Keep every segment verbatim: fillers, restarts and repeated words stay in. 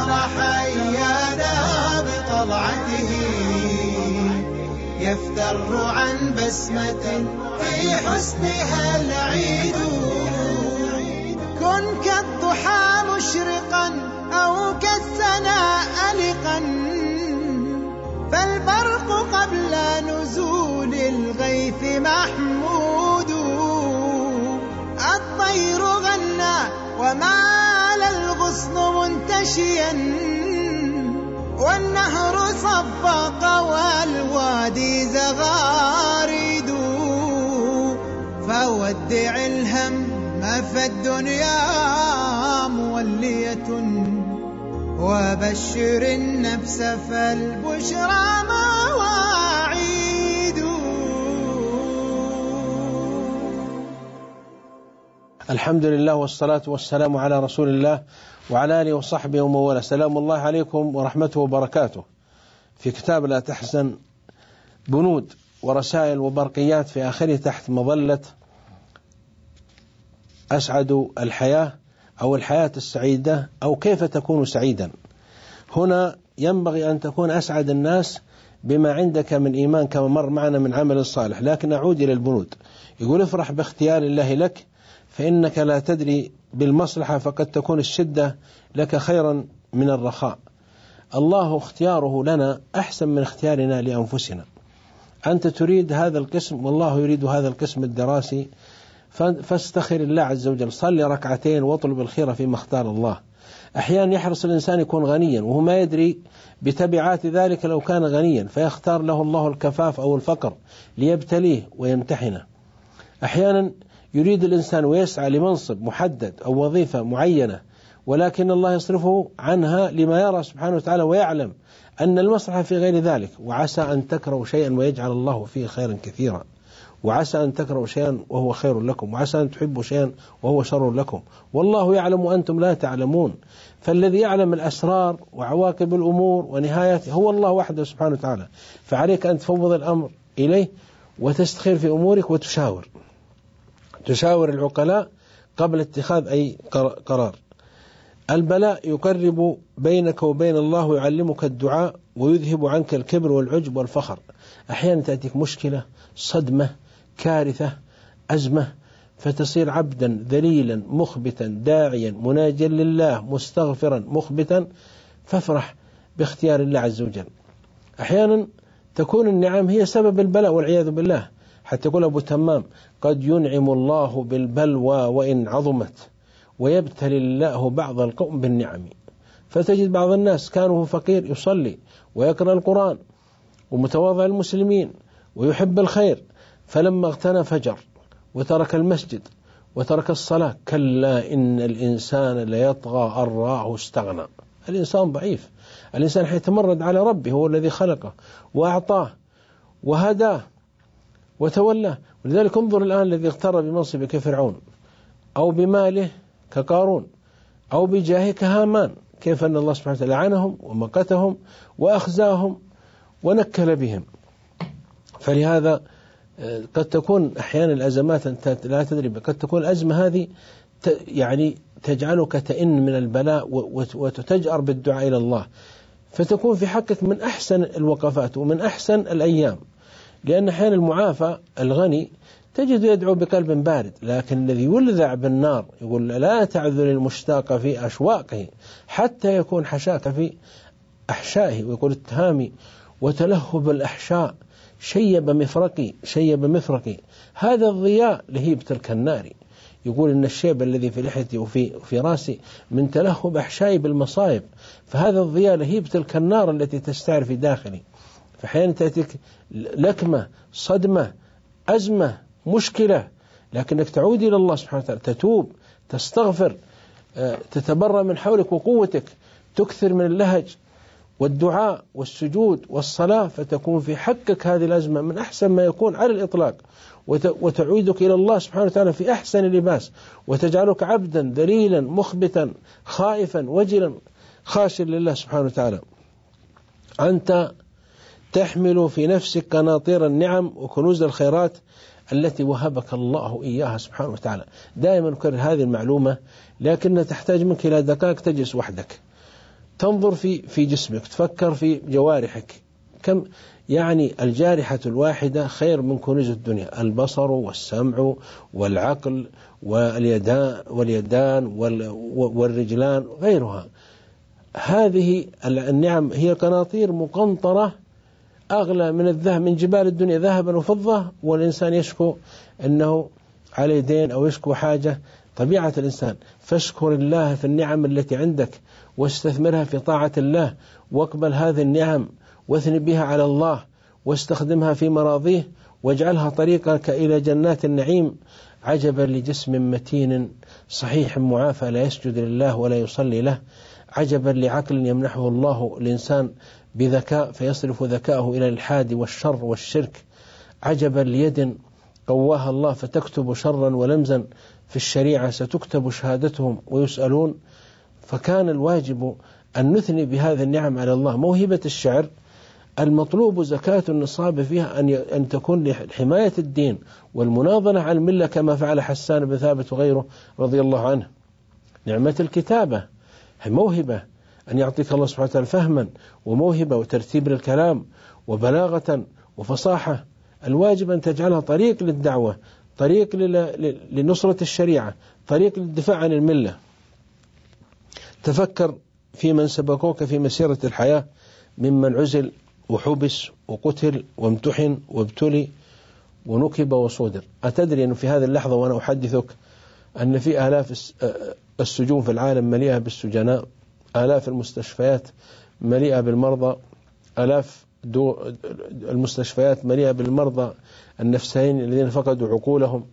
الدهر حيانا بطلعته يفتر عن بسمة في حسنها العيد. كن كالضحى مشرقا أو كالسنا ألقا فالبرق قبل نزول الغيث محمود. الطير غنى ومال الغصن منتشيا والنهر صفق والوادي زغاريد. فودع الهم فالدنيا مولية وبشر النفس فالبشرى مواعيد. الحمد لله والصلاة والسلام على رسول الله وعلى آله وصحبه ومن والاه. سلام الله عليكم ورحمته وبركاته. في كتاب لا تحزن بنود ورسائل وبرقيات في آخره تحت مظلة أسعد الحياة أو الحياة السعيدة أو كيف تكون سعيدا. هنا ينبغي أن تكون أسعد الناس بما عندك من إيمان كما مر معنا من عمل صالح. لكن أعود إلى البنود. يقول افرح باختيار الله لك فإنك لا تدري بالمصلحة فقد تكون الشدة لك خيرا من الرخاء. الله اختياره لنا أحسن من اختيارنا لأنفسنا. أنت تريد هذا القسم والله يريد هذا القسم الدراسي فاستخر الله عز وجل. صلي ركعتين واطلب الخير فيما اختار الله. أحيانا يحرص الإنسان يكون غنيا وهو ما يدري بتبعات ذلك لو كان غنيا فيختار له الله الكفاف أو الفقر ليبتليه ويمتحنه. أحيانا يريد الإنسان ويسعى لمنصب محدد أو وظيفة معينة ولكن الله يصرفه عنها لما يرى سبحانه وتعالى ويعلم أن المصلحة في غير ذلك. وعسى أن تكرهوا شيئا ويجعل الله فيه خيرا كثيرا، وعسى أن تكرهوا شيئا وهو خير لكم، وعسى أن تحبوا شيئا وهو شر لكم، والله يعلم وأنتم لا تعلمون. فالذي يعلم الأسرار وعواقب الأمور ونهايته هو الله وحده سبحانه وتعالى. فعليك أن تفوض الأمر إليه وتستخير في أمورك وتشاور تشاور العقلاء قبل اتخاذ أي قرار. البلاء يقرب بينك وبين الله ويعلمك الدعاء ويذهب عنك الكبر والعجب والفخر. أحيانا تأتيك مشكلة، صدمة، كارثة، أزمة، فتصير عبدا ذليلا مخبتا داعيا مناجيا لله مستغفرا مخبتا، فافرح باختيار الله عز وجل. أحيانا تكون النعم هي سبب البلاء والعياذ بالله. حتى يقول أبو تمام قد ينعم الله بالبلوى وإن عظمت ويبتلي الله بعض القوم بالنعم. فتجد بعض الناس كانوا فقير يصلي ويقرأ القرآن ومتواضع المسلمين ويحب الخير، فلما اغتنى فجر وترك المسجد وترك الصلاة. كلا إن الإنسان ليطغى أن رآه استغنى. الإنسان ضعيف، الإنسان حيتمرد على ربه، هو الذي خلقه وأعطاه وهداه وتولاه. ولذلك انظر الآن الذي اغتر بمنصبه كفرعون أو بماله كقارون أو بجاهه كهامان، كيف أن الله سبحانه وتعالى لعنهم ومقتهم وأخزاهم ونكل بهم. فلهذا قد تكون أحيانا الأزمات أنت لا تدري، قد تكون الأزمة هذه يعني تجعلك تئن من البلاء وتجأر بالدعاء إلى الله، فتكون في حقك من أحسن الوقفات ومن أحسن الأيام. لأن أحيانا المعافى الغني تجد يدعو بقلب بارد، لكن الذي يلذع بالنار يقول لا تعذل المشتاق في أشواقه حتى يكون حشاك في أحشائه. ويقول التهامي وتلهب الأحشاء شيب مفرقي شيب مفرقي، هذا الضياء لهيب تلك النار. يقول إن الشيب الذي في لحيتي وفي في راسي من تلهب أحشائي بالمصائب، فهذا الضياء لهيب تلك النار التي تستعر في داخلي. فحين تأتيك لكمة، صدمة، أزمة، مشكلة، لكنك تعود إلى الله سبحانه وتعالى، تتوب، تستغفر، تتبرأ من حولك وقوتك، تكثر من اللهج والدعاء والسجود والصلاة، فتكون في حقك هذه الأزمة من أحسن ما يكون على الإطلاق، وتعودك إلى الله سبحانه وتعالى في أحسن لباس، وتجعلك عبدا ذليلا مخبتا خائفا وجلا خاشعا لله سبحانه وتعالى. أنت تحمل في نفسك قناطير النعم وكنوز الخيرات التي وهبك الله إياها سبحانه وتعالى. دائما نكرر هذه المعلومة، لكنها تحتاج منك إلى دقائق تجلس وحدك تنظر في في جسمك، تفكر في جوارحك، كم يعني الجارحة الواحدة خير من كنوز الدنيا، البصر والسمع والعقل واليدان واليدان والرجلان غيرها. هذه النعم هي قناطير مقنطرة أغلى من الذهب، من جبال الدنيا ذهبا وفضة، والإنسان يشكو أنه عليه دين أو يشكو حاجة. طبيعة الإنسان، فاشكر الله في النعم التي عندك واستثمرها في طاعة الله، واقبل هذه النعم واثني بها على الله، واستخدمها في مراضيه، واجعلها طريقك إلى جنات النعيم. عجبا لجسم متين صحيح معافى لا يسجد لله ولا يصلي له. عجبا لعقل يمنحه الله الإنسان بذكاء فيصرف ذكاءه إلى الحاد والشر والشرك. عجبا ليد قواها الله فتكتب شرا ولمزا في الشريعة ستكتب شهادتهم ويسألون. فكان الواجب أن نثني بهذه النعم على الله. موهبة الشعر المطلوب زكاة النصاب فيها أن أن تكون لحماية الدين والمناضلة على الملة، كما فعل حسان بن ثابت وغيره رضي الله عنه. نعمة الكتابة موهبة، أن يعطيك الله سبحانه وتعالى فهما وموهبة وترتيب للكلام وبلاغة وفصاحة. الواجب أن تجعلها طريق للدعوة، طريق لنصرة الشريعة، طريق للدفاع عن الملة. تفكر في من سبقوك في مسيرة الحياة ممن عزل وحبس وقتل وامتحن وابتلي ونكب وصودر. أتدري أنه في هذه اللحظة وأنا أحدثك أن في آلاف السجون في العالم مليئة بالسجناء، آلاف المستشفيات مليئة بالمرضى، آلاف المستشفيات مليئة بالمرضى النفسيين الذين فقدوا عقولهم.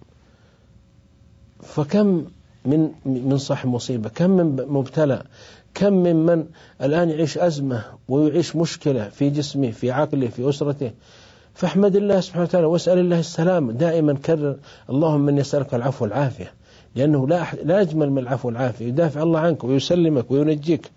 فكم من من صاحب مصيبة، كم من مبتلى، كم من من الآن يعيش أزمة ويعيش مشكلة في جسمه في عقله في أسرته. فاحمد الله سبحانه وتعالى واسأل الله السلام. دائما كرر اللهم إني أسألك العفو والعافية، لأنه لا لا أجمل من العفو والعافية. يدافع الله عنك ويسلمك وينجيك.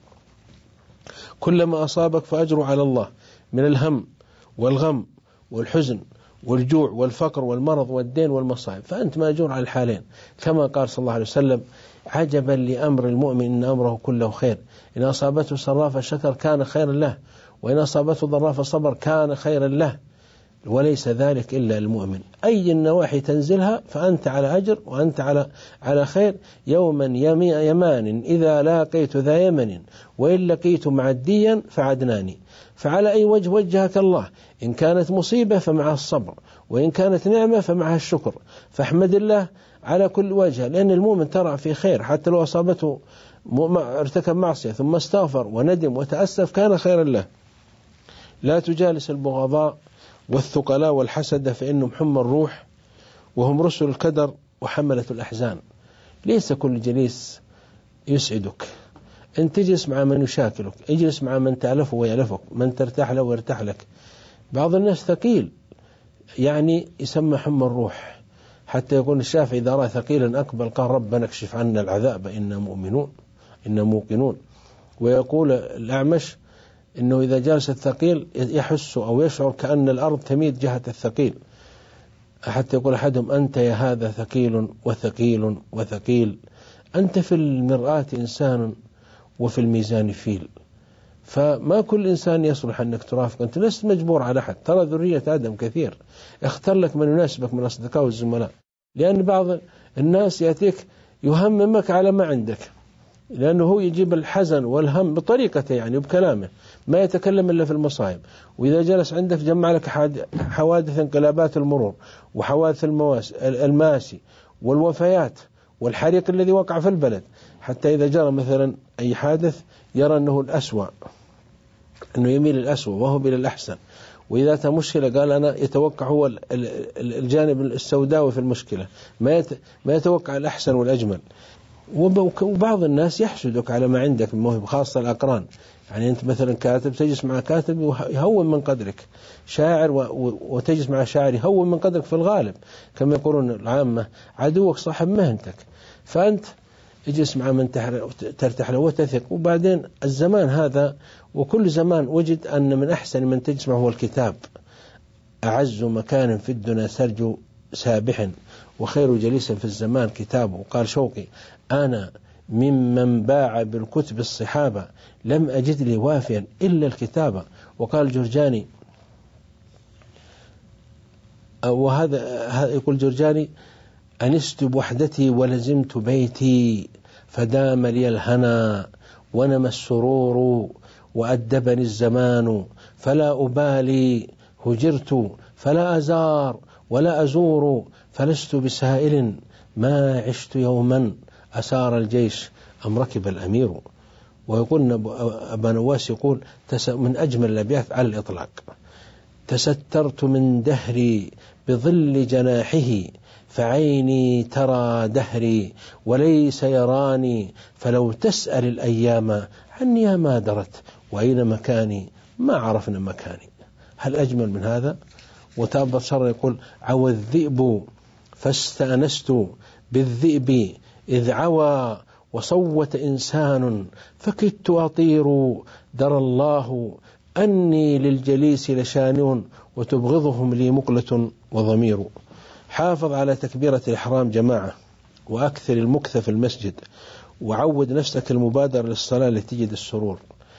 كلما أصابك فأجره على الله من الهم والغم والحزن والجوع والفقر والمرض والدين والمصائب، فأنت مأجور على الحالين. كما قال صلى الله عليه وسلم: عجبا لأمر المؤمن إن أمره كله خير، إن أصابته سراء فشكر كان خيرا له، وإن أصابته ضراء فصبر كان خيرا له، وليس ذلك إلا المؤمن. أي النواحي تنزلها فأنت على أجر وأنت على على خير. يوما يمان إذا لاقيت ذا يمن، وإن لقيت معديا فعدناني. فعلى أي وجه وجهك الله، إن كانت مصيبة فمعها الصبر، وإن كانت نعمة فمعها الشكر. فاحمد الله على كل وجه، لأن المؤمن ترى في خير، حتى لو أصابته ارتكب معصية ثم استغفر وندم وتأسف كان خيرا له. لا تجالس البغضاء والثقلاء والحسد، فإنهم حمى الروح وهم رسل الكدر وحملة الأحزان. ليس كل جليس يسعدك. أن تجلس مع من يشاكلك، اجلس مع من تألفه ويألفك، من ترتاح له ويرتاح لك. بعض الناس ثقيل، يعني يسمى حمى الروح، حتى يقول الشافعي إذا رأى ثقيلا أقبل قال ربنا اكشف عنا العذاب إنا مؤمنون إنا موقنون. ويقول الأعمش إنه إذا جالس الثقيل يحس أو يشعر كأن الأرض تميد جهة الثقيل، حتى يقول أحدهم: أنت يا هذا ثقيل وثقيل وثقيل، أنت في المرآة إنسان وفي الميزان فيل. فما كل إنسان يصلح أنك ترافق، أنت لست مجبور على أحد. ترى ذرية آدم كثير، اختر لك من يناسبك من الأصدقاء والزملاء، لأن بعض الناس يأتيك يهممك على ما عندك، لأنه هو يجيب الحزن والهم بطريقته يعني وبكلامه، ما يتكلم إلا في المصائب. وإذا جلس عندك جمع لك حوادث انقلابات المرور وحوادث الماسي والوفيات والحريق الذي وقع في البلد، حتى إذا جرى مثلا أي حادث يرى أنه الأسوأ، أنه يميل الأسوأ وهو إلى الأحسن. وإذا أتى مشكلة قال أنا يتوقع هو الجانب السوداوي في المشكلة، ما ما يتوقع الأحسن والأجمل. وبعض الناس يحسدك على ما عندك من موهبة، خاصة الأقران. يعني أنت مثلا كاتب تجلس مع كاتب يهون من قدرك، شاعر وتجلس مع شاعر يهون من قدرك في الغالب، كما يقولون العامة: عدوك صاحب مهنتك. فأنت اجلس مع من ترتاح له وتثق. وبعدين الزمان هذا وكل زمان وجد أن من أحسن من تجلس معه هو الكتاب. أعز مكان في الدنيا سرج سابح، وخير جليس في الزمان كتابه. قال شوقي: أنا ممن باع بالكتب الصحابة لم أجد لي وافيا إلا الكتابة. وقال الجرجاني، وهذا يقول الجرجاني: أنست بوحدتي ولزمت بيتي فدام لي الهنا ونمى السرور وأدبني الزمان فلا أبالي هجرت فلا أزار ولا أزور فلست بسائل ما عشت يوما أسار الجيش أم ركب الأمير. ويقول أبا نواس يقول من أجمل الأبيات على الإطلاق: تسترت من دهري بظل جناحه فعيني ترى دهري وليس يراني فلو تسأل الأيام عني ما درت وأين مكاني ما عرفنا مكاني. هل أجمل من هذا؟ وتاب بصر يقول: عوى الذئب فاستأنست بالذئب إذ عوى وصوت إنسان فكدت أطير درى الله أني للجليس لشانع وتبغضهم لي مقلة وضمير. حافظ على تكبيرة الإحرام جماعة، وأكثر المكث في المسجد، وعود نفسك المبادرة للصلاة لتجد السرور.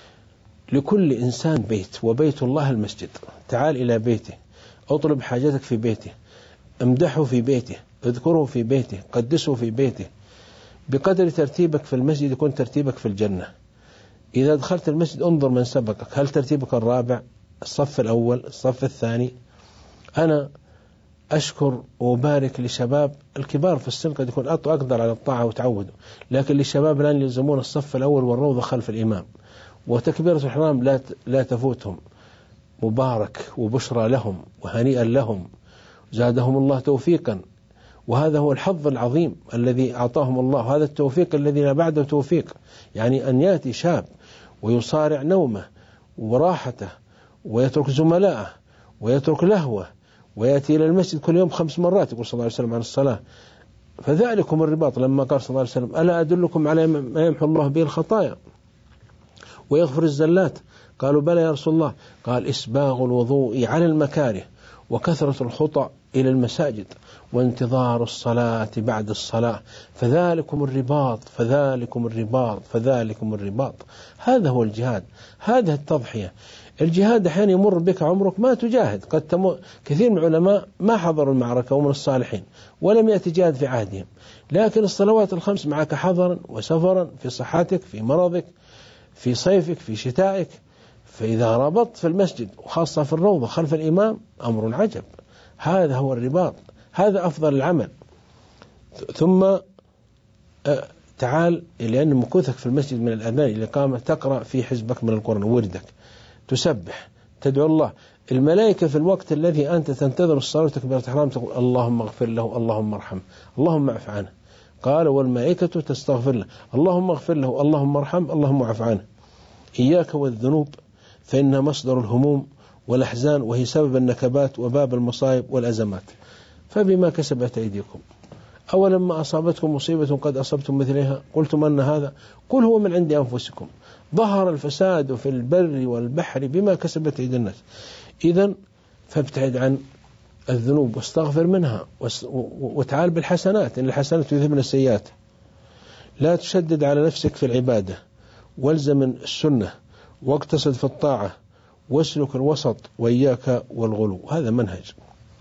لكل إنسان بيت، وبيت الله المسجد. تعال إلى بيته، اطلب حاجتك في بيته، امدحه في بيته، اذكره في بيته، قدسه في بيته. بقدر ترتيبك في المسجد يكون ترتيبك في الجنة. إذا دخلت المسجد انظر من سبقك، هل ترتيبك الرابع، الصف الأول، الصف الثاني؟ أنا أشكر وأبارك لشباب الكبار في السن قد يكون أقدر على الطاعة وتعودوا، لكن للشباب الآن يلزمون الصف الأول والروضة خلف الإمام، وتكبيرة الإحرام لا لا تفوتهم. مبارك وبشرى لهم وهنيئا لهم، زادهم الله توفيقا. وهذا هو الحظ العظيم الذي أعطاهم الله، هذا التوفيق الذي لا بعده توفيق. يعني أن يأتي شاب ويصارع نومه وراحته ويترك زملائه ويترك لهوه ويأتي إلى المسجد كل يوم خمس مرات، يقول صلى الله عليه وسلم عن الصلاة. فذلكم الرباط، لما قال صلى الله عليه وسلم: ألا أدلكم على ما يمحو الله به الخطايا ويغفر الزلات؟ قالوا: بلى يا رسول الله. قال: إسباغ الوضوء على المكاره وكثرة الخطأ إلى المساجد وانتظار الصلاة بعد الصلاة، فذلكم الرباط فذلكم الرباط فذلكم الرباط. هذا هو الجهاد، هذه التضحية. الجهاد أحيانا يمر بك عمرك ما تجاهد. قد تمو... كثير من العلماء ما حضروا المعركة ومن الصالحين ولم يأتي جهاد في عهدهم، لكن الصلوات الخمس معك حضرا وسفرا، في صحتك، في مرضك، في صيفك، في شتائك. فإذا ربطت في المسجد وخاصة في الروضة خلف الإمام أمر عجب. هذا هو الرباط، هذا أفضل العمل. ثم تعال، لأن مكوثك في المسجد من الأذان إلى الإقامة تقرأ في حزبك من القرآن وردك، تسبح، تدعو الله. الملائكة في الوقت الذي أنت تنتظر الصلاة وتكبيرة الإحرام تقول: اللهم اغفر له، اللهم ارحمه، اللهم اعف عنه. قال: والملائكة تستغفر له، اللهم اغفر له، اللهم ارحمه، اللهم اعف عنه. إياك والذنوب فإنها مصدر الهموم والأحزان، وهي سبب النكبات وباب المصائب والأزمات. فبما كسبت أيديكم. أولما أصابتكم مصيبة قد أصبتم مثلها قلتم أن هذا، قل هو من عند أنفسكم، ظهر الفساد في البر والبحر بما كسبت أيدي الناس. إذن فابتعد عن الذنوب واستغفر منها، وتعال بالحسنات، إن الحسنات يذهبن السيئات. لا تشدد على نفسك في العبادة، والزم السنة، واقتصد في الطاعة، واسلك الوسط، وإياك والغلو. هذا منهج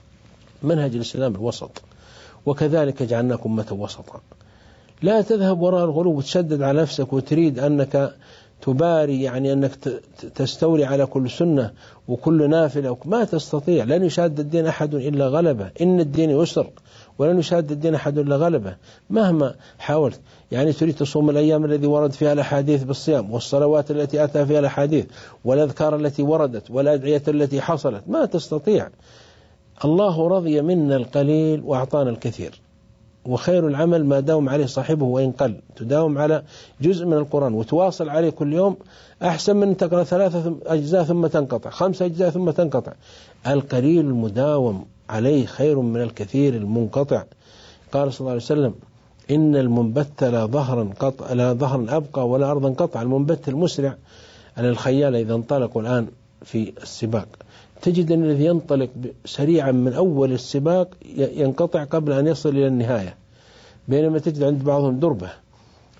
منهج الإسلام الوسط، وكذلك جعلناكم أمة وسطا. لا تذهب وراء الغلو وتشدد على نفسك وتريد أنك تباري، يعني أنك تستولي على كل سنة وكل نافلة، ما تستطيع. لن يشاد الدين أحد إلا غلبه، إن الدين يسر ولن يشاد الدين أحد إلا غلبه مهما حاولت. يعني تريد تصوم الأيام الذي ورد فيها الأحاديث بالصيام، والصلوات التي أتى فيها الأحاديث، والأذكار التي وردت، والأدعية التي حصلت، ما تستطيع. الله رضي منا القليل وأعطانا الكثير، وخير العمل ما داوم عليه صاحبه وإن قل. تداوم على جزء من القرآن وتواصل عليه كل يوم أحسن من تقرأ ثلاثة أجزاء ثم تنقطع، خمسة أجزاء ثم تنقطع. القليل المداوم عليه خير من الكثير المنقطع. قال صلى الله عليه وسلم: إن المنبت لا ظهرا قطع لا ظهرا أبقى ولا أرضا قطع. المنبت المسرع على الخيال إذا انطلقوا الآن في السباق تجد أن الذي ينطلق سريعا من أول السباق ينقطع قبل أن يصل إلى النهاية، بينما تجد عند بعضهم دربة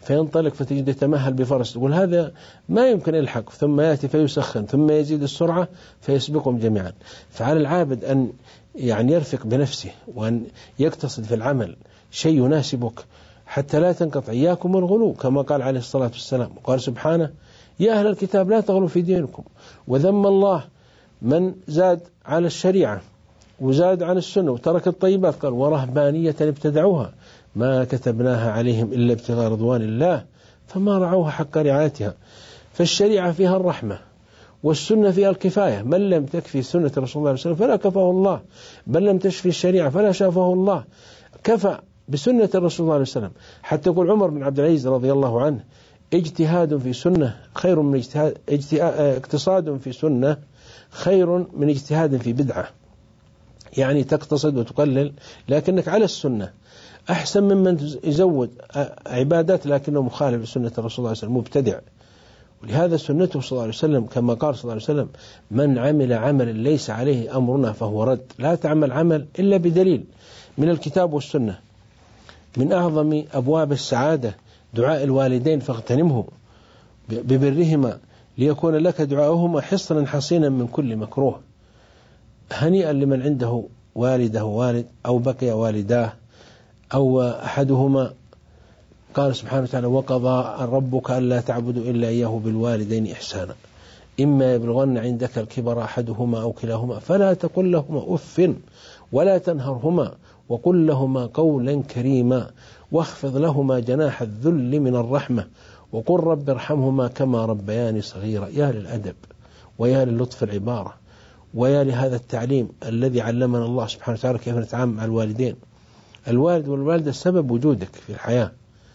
فينطلق فتجد يتمهل بفرس، تقول هذا ما يمكن يلحق، ثم يأتي فيسخن ثم يزيد السرعة فيسبقهم جميعا. فعلى العابد أن يعني يرفق بنفسه وأن يقتصد في العمل شيء يناسبك حتى لا تنقطع. إياكم الغلو كما قال عليه الصلاة والسلام، قال سبحانه يا أهل الكتاب لا تغلوا في دينكم. وذم الله من زاد على الشريعة وزاد عن السنة وترك الطيبات، قال ورهبانية ابتدعوها ما كتبناها عليهم إلا ابتغاء رضوان الله فما رعوها حق رعايتها. فالشريعة فيها الرحمة والسنة فيها الكفاية، من لم تكفي سنة رسول الله صلى الله عليه وسلم فلا كفاه الله، بل لم تشفي الشريعة فلا شافه الله، كفى بسنة الرسول صلى الله عليه وسلم. حتى يقول عمر بن عبد العزيز رضي الله عنه اجتهاد في سنة خير من اجتهاد اقتصاد في سنة خير من اجتهاد في بدعة. يعني تقتصد وتقلل لكنك على السنة أحسن ممن يزود عبادات لكنه مخالف لسنة الرسول صلى الله عليه وسلم مبتدع. ولهذا سنته صلى الله عليه وسلم كما قال صلى الله عليه وسلم من عمل عملا ليس عليه أمرنا فهو رد. لا تعمل عمل إلا بدليل من الكتاب والسنة. من أعظم أبواب السعادة دعاء الوالدين فاغتنمه ببرهما ليكون لك دعاؤهما حصنا حصينا من كل مكروه. هنيئا لمن عنده والده والد أو بقي والداه أو أحدهما. قال سبحانه وتعالى وقضى ربك ألا تعبدوا إلا إياه بالوالدين إحسانا إما يبلغن عندك الكبر أحدهما أو كلاهما فلا تقل لهما أف ولا تنهرهما وقل لهما قولا كريما واخفض لهما جناح الذل من الرحمة وقل رب ارحمهما كما ربياني صغيرا. يا للأدب ويا للطف العبارة ويا لهذا التعليم الذي علمنا الله سبحانه وتعالى كيف نتعامل مع الوالدين. الوالد والوالدة سبب وجودك في الحياة،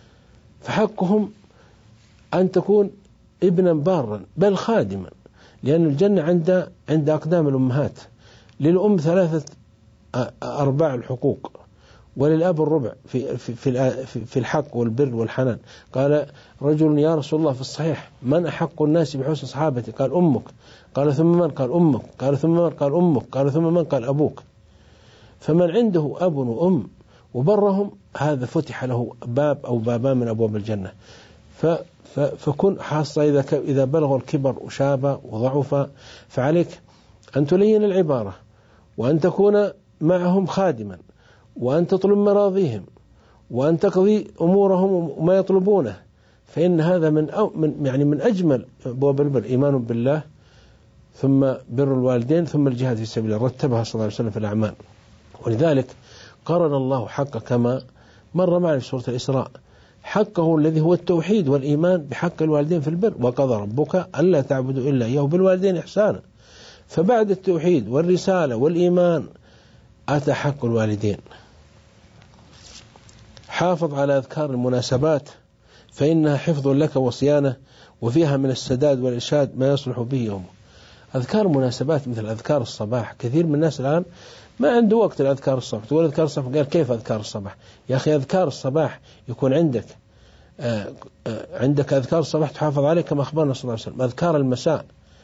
فحقهم أن تكون ابنا بارا بل خادما، لأن الجنة عند عند أقدام الأمهات. للأم ثلاثة أرباع الحقوق وللأب الربع في في في في الحق والبر والحنان. قال رجل يا رسول الله في الصحيح من أحق الناس بحسن صحابتي؟ قال أمك. قال ثم من؟ قال أمك. قال ثم من؟ قال أمك. قال ثم من؟ قال أبوك. فمن عنده أب وأم وبرهم هذا فتح له باب أو بابان من أبواب الجنة. فكن حاصة إذا إذا بلغوا الكبر وشاب وضعف فعليك أن تلين العبارة وأن تكون معهم خادما وأن تطلب مراضيهم وأن تقضي أمورهم وما يطلبونه، فإن هذا من أو من يعني من أجمل أبواب البر إيمان بالله ثم بر الوالدين ثم الجهاد في سبيل الله، رتبها صلى الله عليه وسلم في الأعمال. ولذلك قرن الله حق كما مر معنا في سورة الإسراء حقه الذي هو التوحيد والإيمان بحق الوالدين في البر وقضى ربك ألا تعبدوا إلا إياه بالوالدين إحسانا. فبعد التوحيد والرسالة والإيمان أتى حق الوالدين. حافظ على أذكار المناسبات فإنها حفظ لك وصيانة وفيها من السداد والإرشاد ما يصلح به يومه. أذكار المناسبات مثل أذكار الصباح، كثير من الناس الآن ما عنده وقت الأذكار الصباح. تقول أذكار الصباح، قال كيف أذكار الصباح؟ يا أخي أذكار الصباح يكون عندك آآ آآ عندك أذكار الصباح تحافظ عليه كما أخبرنا صلى الله عليه وسلم. أذكار المساء،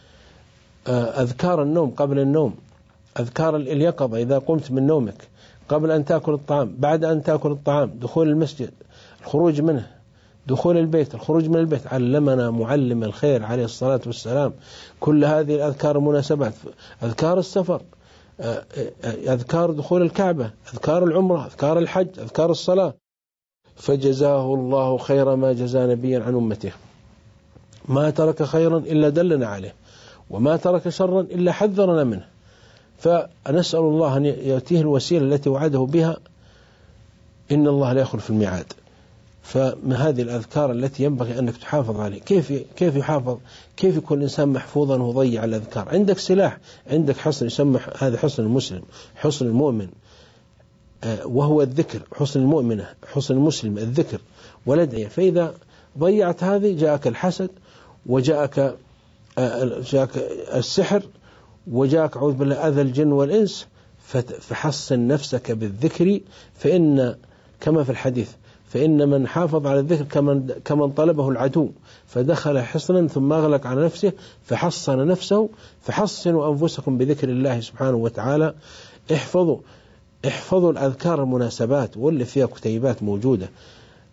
أذكار النوم قبل النوم، أذكار اليقظة إذا قمت من نومك، قبل أن تأكل الطعام، بعد أن تأكل الطعام، دخول المسجد، الخروج منه، دخول البيت، الخروج من البيت. علمنا معلم الخير عليه الصلاة والسلام كل هذه الأذكار المناسبات. أذكار السفر، أذكار دخول الكعبة، أذكار العمرة، أذكار الحج، أذكار الصلاة. فجزاه الله خير ما جزى نبيا عن أمته، ما ترك خيرا إلا دلنا عليه وما ترك شرا إلا حذرنا منه. فنسأل الله أن يأتيه الوسيلة التي وعده بها، إن الله لا يخلف الميعاد. فمن هذه الأذكار التي ينبغي أنك تحافظ عليه. كيف كيف يحافظ؟ كيف يكون الإنسان محفوظا وضيع الأذكار؟ عندك سلاح، عندك حصن يسمى هذا حصن المسلم، حصن المؤمن، وهو الذكر. حصن المؤمنة، حصن المسلم الذكر والأدعية. فإذا ضيعت هذه جاءك الحسد وجاءك جاءك السحر وجاءك عوذ بالله أذى الجن والإنس. فحصن نفسك بالذكر، فإن كما في الحديث فإن من حافظ على الذكر كمن كمن طلبه العدو فدخل حصنا ثم أغلق على نفسه فحصن نفسه. فحصنوا أنفسكم بذكر الله سبحانه وتعالى. احفظوا احفظوا الأذكار المناسبات واللي فيها كتيبات موجودة.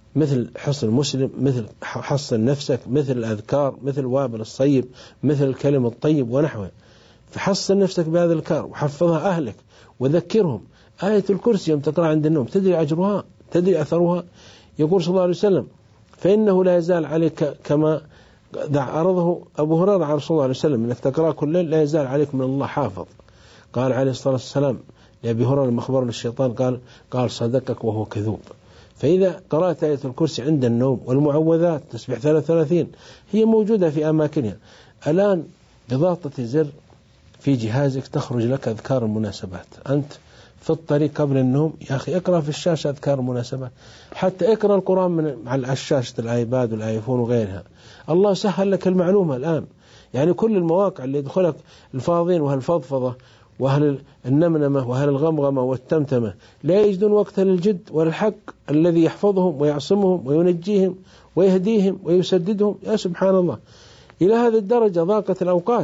مثل حصن المسلم، مثل حصن نفسك، مثل الأذكار، مثل وابل الصيب، مثل الكلم الطيب ونحوه. فحصن نفسك بهذا الأذكار وحفظها أهلك وذكرهم. آية الكرسي يوم تقرأ عند النوم تدري أجرها، تدري أثرها. يقول صلى الله عليه وسلم فإنه لا يزال عليك كما عرضه أبو هريرة على رسول الله عليه وسلم أنك تقرأ كل ليل لا يزال عليك من الله حافظ. قال عليه الصلاة والسلام لأبي هريرة لما أخبره الشيطان قال قال صدقك وهو كذوب. فإذا قرأت آية الكرسي عند النوم والمعوذات تسبح ثلاث ثلاثين هي موجودة في أماكنها. الآن بضغطة زر في جهازك تخرج لك أذكار المناسبات. أنت في الطريق قبل النوم يا أخي اقرأ في الشاشة أذكار المناسبات، حتى اقرأ القرآن من على شاشة الآيباد والآيفون وغيرها. الله سهل لك المعلومة الآن. يعني كل المواقع اللي يدخلك الفاضين وهالفضفضة وأهل النمنمة وأهل الغمغمة والتمتمة لا يجدون وقتا للجد والحق الذي يحفظهم ويعصمهم وينجيهم ويهديهم ويسددهم. يا سبحان الله، إلى هذه الدرجة ضاقت الأوقات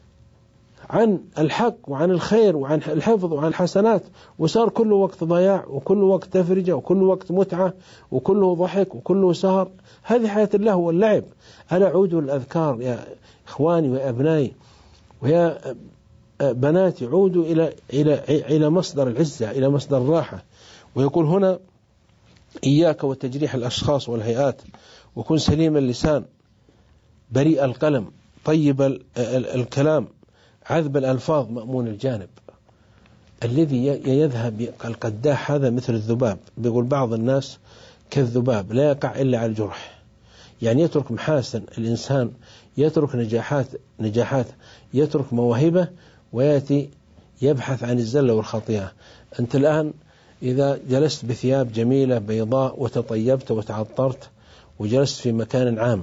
عن الحق وعن الخير وعن الحفظ وعن الحسنات، وصار كل وقت ضياع وكل وقت تفرجة وكل وقت متعة وكله ضحك وكله سهر. هذه حياة الله واللعب. ألا عودوا الأذكار يا إخواني وأبنائي ويا بناتي، عودوا إلى إلى إلى مصدر العزة، إلى مصدر الراحة. ويقول هنا إياك وتجريح الأشخاص والهيئات، وكن سليم اللسان بريء القلم طيب الكلام عذب الألفاظ مأمون الجانب. الذي يذهب القداح هذا مثل الذباب. بيقول بعض الناس كالذباب لا يقع إلا على الجرح. يعني يترك محاسن الإنسان، يترك نجاحات نجاحات يترك مواهبه ويأتي يبحث عن الزلة والخطيئة. أنت الآن إذا جلست بثياب جميلة بيضاء وتطيبت وتعطرت وجلست في مكان عام،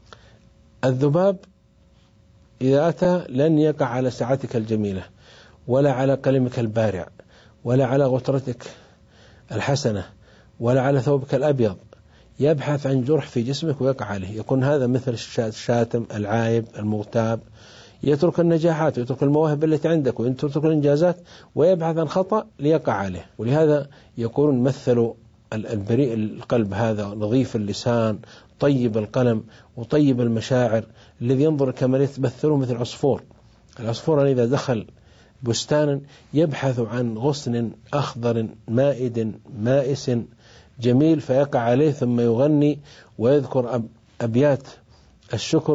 الذباب إذا أتى لن يقع على ساعتك الجميلة ولا على قلمك البارع ولا على غترتك الحسنة ولا على ثوبك الأبيض. يبحث عن جرح في جسمك ويقع عليه. يكون هذا مثل الشاتم العايب المغتاب، يترك النجاحات ويترك المواهب التي عندك ويترك الإنجازات ويبحث عن خطأ ليقع عليه. ولهذا يقولون مثلوا البريء القلب هذا نظيف اللسان طيب القلم وطيب المشاعر الذي ينظر كما يتمثله مثل عصفور. العصفور إذا دخل بستانا يبحث عن غصن أخضر مائد مائس جميل فيقع عليه ثم يغني ويذكر أبيات الشكر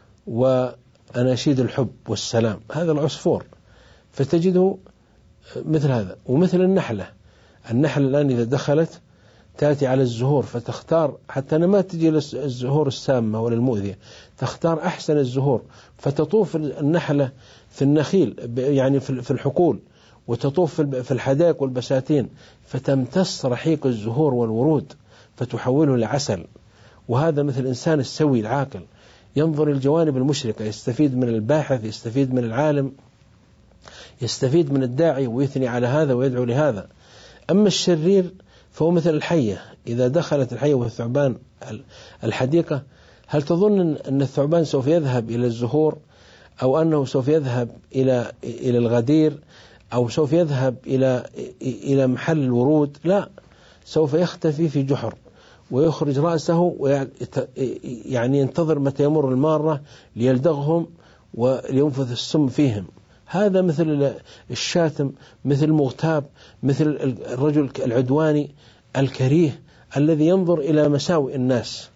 وأناشيد الحب والسلام. هذا العصفور. فتجده مثل هذا. ومثل النحلة. النحلة الآن إذا دخلت تأتي على الزهور فتختار، حتى أنا ما تجي للزهور السامة ولا المؤذية، تختار أحسن الزهور. فتطوف النحلة في النخيل يعني في الحقول، وتطوف في الحدائق والبساتين، فتمتص رحيق الزهور والورود فتحوله لعسل. وهذا مثل الإنسان السوي العاقل ينظر الجوانب المشرقة، يستفيد من الباحث، يستفيد من العالم، يستفيد من الداعي ويثني على هذا ويدعو لهذا. أما الشرير فهو مثل الحية. إذا دخلت الحية والثعبان الحديقة، هل تظن أن الثعبان سوف يذهب إلى الزهور أو أنه سوف يذهب إلى إلى الغدير أو سوف يذهب إلى إلى محل الورود؟ لا، سوف يختفي في جحر ويخرج رأسه ويعني ينتظر متى يمر المارة ليلدغهم ولينفث السم فيهم. هذا مثل الشاتم، مثل المغتاب، مثل الرجل العدواني الكريه الذي ينظر إلى مساوئ الناس.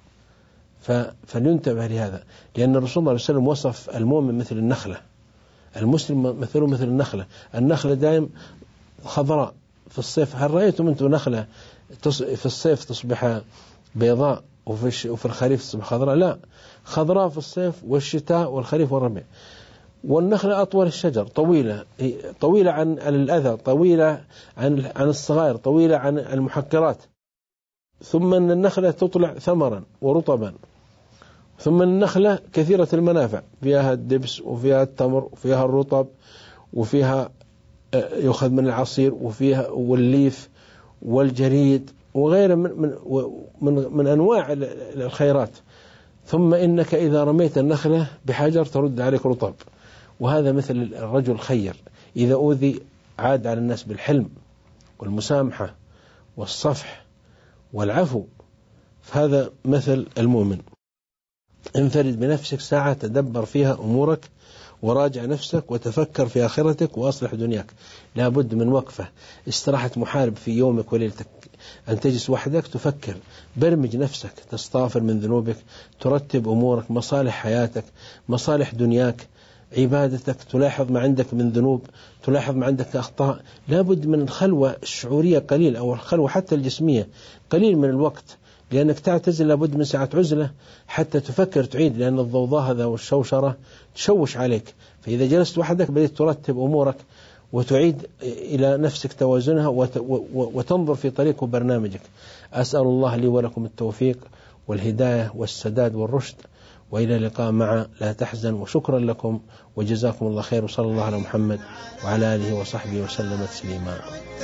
فلينتبه لهذا، لأن الرسول صلى الله عليه وسلم وصف المؤمن مثل النخلة، المسلم مثله مثل النخلة. النخلة دائم خضراء في الصيف. هل رأيتم أنتم نخلة في الصيف تصبح بيضاء وفي الخريف تصبح خضراء؟ لا، خضراء في الصيف والشتاء والخريف والربيع. والنخلة أطول الشجر، طويلة طويلة عن الأذى، طويلة عن عن الصغائر، طويلة عن المحقرات. ثم أن النخلة تطلع ثمرا ورطبا. ثم النخلة كثيرة المنافع، فيها الدبس وفيها التمر وفيها الرطب وفيها يؤخذ من العصير وفيها والليف والجريد وغيره من من من, من أنواع الخيرات. ثم إنك إذا رميت النخلة بحجر ترد عليك رطب. وهذا مثل الرجل الخير، إذا أوذي عاد على الناس بالحلم والمسامحة والصفح والعفو. فهذا مثل المؤمن. انفرد بنفسك ساعة تدبر فيها أمورك، وراجع نفسك، وتفكر في آخرتك، وأصلح دنياك. لا بد من وقفة، استراحة محارب في يومك وليلتك، أن تجلس وحدك تفكر، برمج نفسك، تستغفر من ذنوبك، ترتب أمورك، مصالح حياتك، مصالح دنياك، عبادتك، تلاحظ ما عندك من ذنوب، تلاحظ ما عندك أخطاء. لا بد من الخلوة الشعورية قليل، أو الخلوة حتى الجسمية قليل من الوقت، لأنك تعتزل لابد من ساعة عزلة حتى تفكر تعيد، لأن الضوضاء هذا والشوشرة تشوش عليك. فإذا جلست وحدك بدأت ترتب أمورك وتعيد إلى نفسك توازنها وتنظر في طريق وبرنامجك. أسأل الله لي ولكم التوفيق والهداية والسداد والرشد، وإلى اللقاء مع لا تحزن. وشكرا لكم وجزاكم الله خير، وصلى الله على محمد وعلى آله وصحبه وسلم تسليما.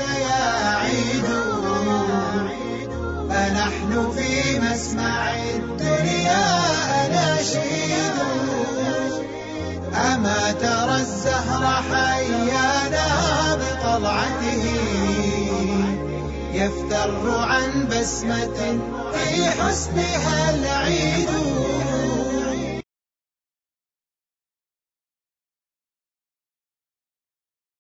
فنحن في مسمع الدنيا أناشيد، أما ترى الزهر حيانا بطلعته، يفتر عن بسمة في حسنها العيد.